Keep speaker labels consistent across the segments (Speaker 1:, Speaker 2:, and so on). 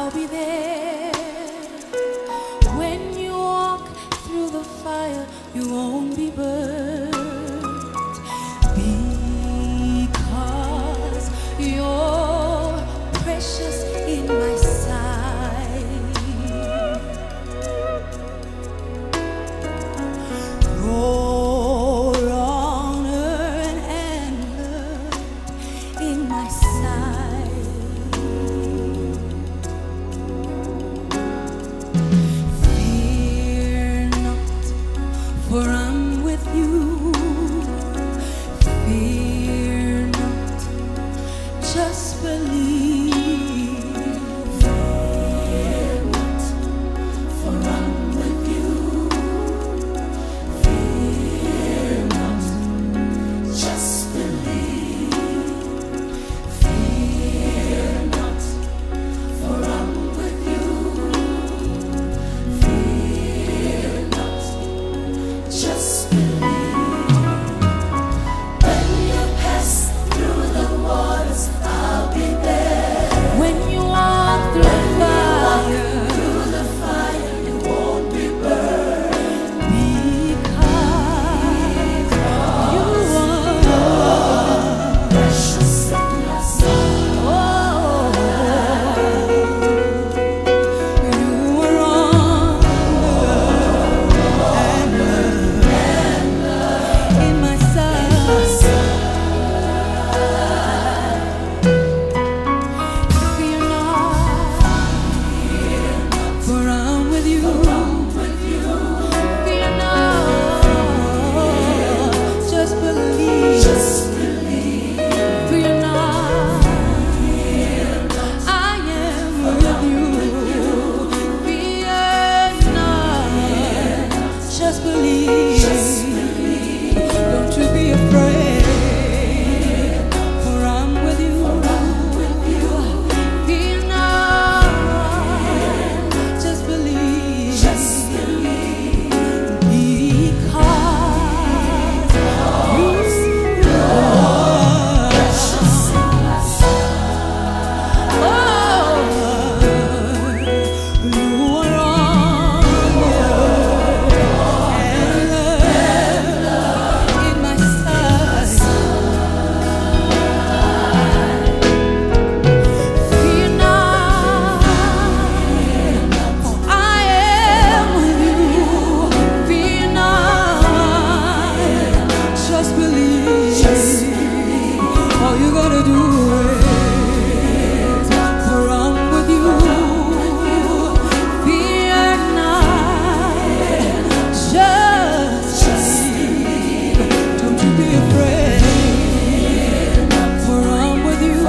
Speaker 1: I'll be there. When you walk through the fire, you won't be burned, because you're precious in my sight. Your honor and love in my sight. Fear not, for I'm with you. Fear not, just believe. Fear not, for I'm with you. Fear not, just believe. Fear not, for I'm with you. Fear not, just believe. When you pass through the waters, I'll be there. When you walk through the fire, you won't be burned, because you are precious in my sight. Oh, you are honor in my sight. Fear not, for I'm with you. Fear not, just believe. Fear not, I am with you. Fear not, just believe. Don't you be afraid, for I'm with you. Fear not, just believe. Because you are precious in my sight. Oh, you are honor and love in my sight. Fear not, for I am with you. Fear not, just believe. All you gotta do is, for I'm with you. Fear not, just believe. Don't you be afraid, for I'm with you.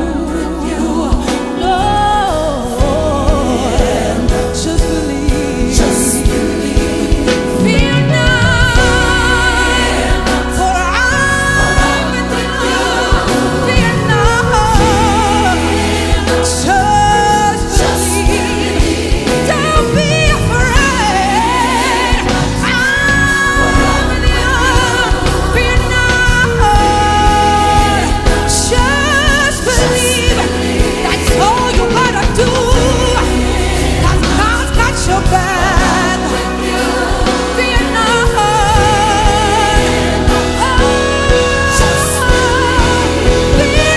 Speaker 1: Lord, just believe. Fear not, for I'm with you. Fear not, just believe. Don't be afraid, I'm with you. Fear not, just believe. That's all you gotta do, 'cause God's got your back. Fear not, oh, fear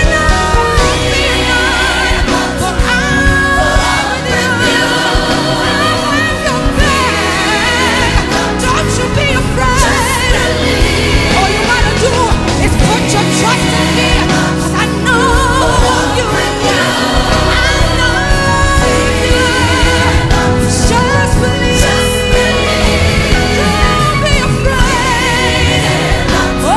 Speaker 1: not, for I'm with you. I have your back. Don't you be afraid. All you gotta do is put your trust in me, 'cause I know you're in me. I know you. Just believe. Don't be afraid. Oh,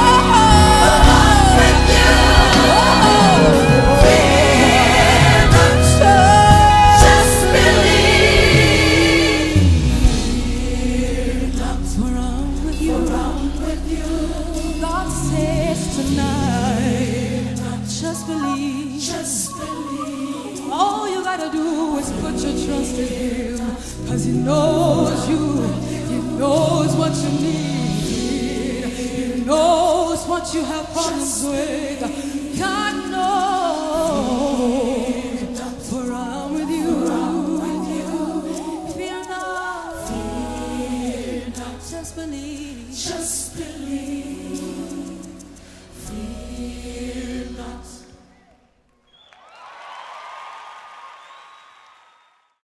Speaker 1: just believe. For I'm with you. God says tonight, just believe. All you gotta do is put your trust in Him, 'cause He knows you. He knows what you need. He knows what you have problems with. God knows.